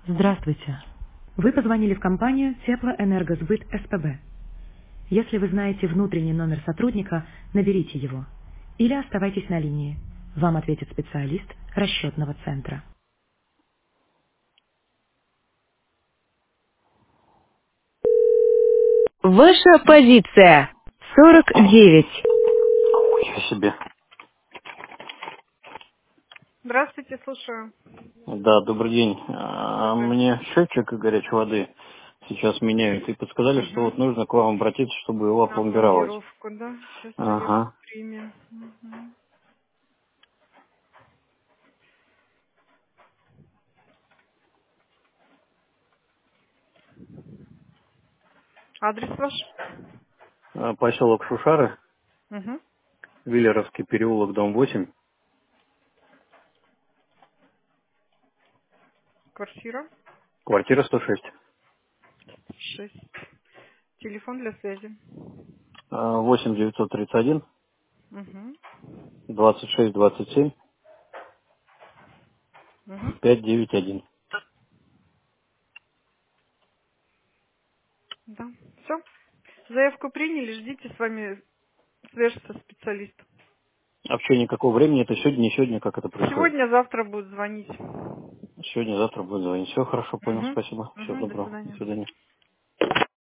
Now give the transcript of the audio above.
Здравствуйте. Вы позвонили в компанию Теплоэнергосбыт СПБ. Если вы знаете внутренний номер сотрудника, наберите его. Или оставайтесь на линии. Вам ответит специалист расчетного центра. Ваша позиция 49. Ничего себе. Здравствуйте, слушаю. Да, добрый день. Добрый. Мне счетчик горячей воды сейчас меняют. И подсказали, что вот Угу. нужно к вам обратиться, чтобы его На опломбировать. пломбировку, да? Сейчас заявку Ага. примем. Мгм. Адрес ваш? Поселок Шушары, Угу. Виллеровский переулок, дом 8, Квартира? квартира 106. 6. Телефон для связи. 8 931 Угу. 26 27 Угу. 591. Да. Все. Заявку приняли, ждите, с вами свяжется специалист. А в течение какого времени? Это сегодня, не сегодня, как это происходит? Сегодня, завтра будет звонить. Сегодня, завтра будет звонить. Все хорошо, понял, Угу. спасибо. Всего Угу. До доброго. До свидания. свидания.